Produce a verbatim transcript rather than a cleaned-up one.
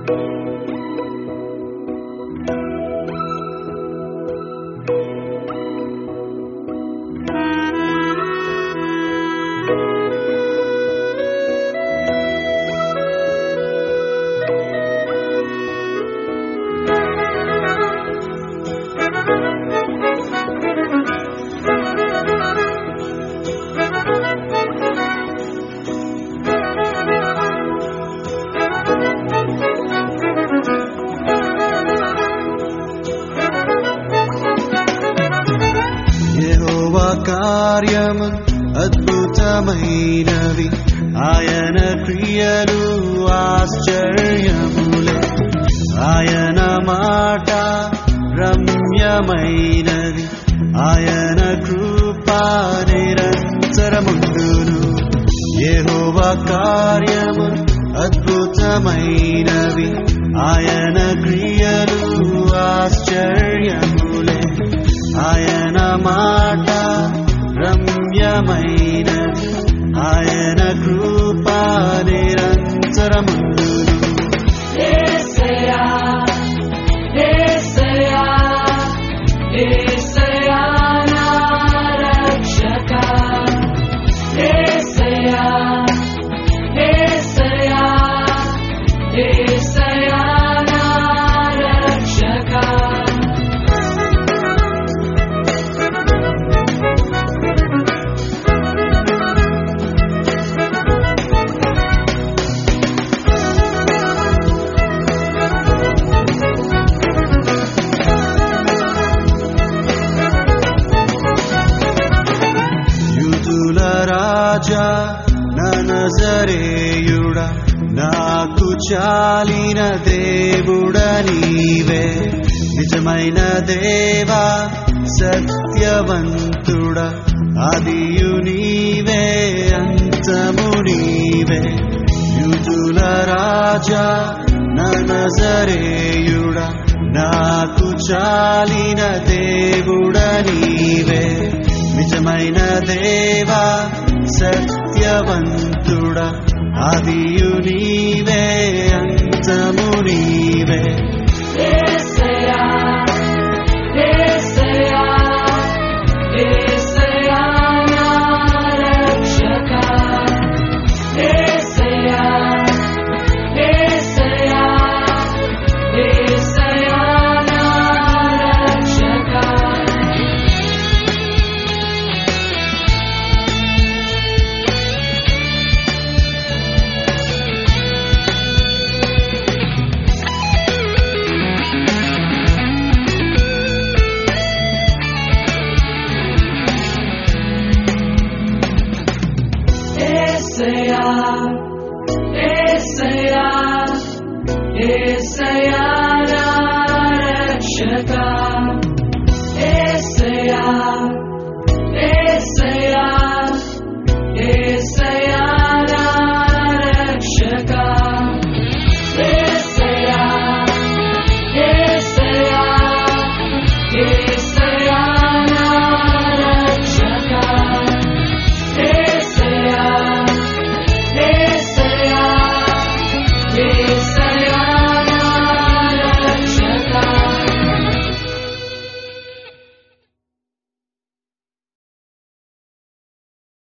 యెహోవా కార్యము అద్భుతమైనవి, ఆయన క్రియలు ఆశ్చర్యములే. ఆయన మాట రమ్యమైనది, ఆయన కృప నిరంతరముండును. యెహోవా కార్యము అద్భుతమైనవి, ఆయన క్రియలు ఆశ్చర్యములే. ఆయన మాట రమ్యమైనది, ఆయన కృప నిరంతరముండును. యేసయ్యా యేసయ్యా యేసయ్యా నా రక్షకా, యేసయ్యా యేసయ్యా యేసయ్యా నా రక్షకా. యూదుల రాజా నా నజరేయుడా, నాకు చాలిన దేవుడ నీవే. నిజమైన దేవా సత్యవంతుడా, ఆదియు నీవే అంతము నీవే. యూదుల రాజా నా నజరేయుడా, నాకు చాలిన దేవుడ నీవే. నిజమైన దేవా సత్యవంతుడా, ఆదియు నీవే అంతము నీవే. యేసయ్యా యేసయ్యా యేసయ్యా నా రక్షకా, యేసయ్యా యేసయ్యా యేసయ్యా నా రక్షకా. యేసయ్యా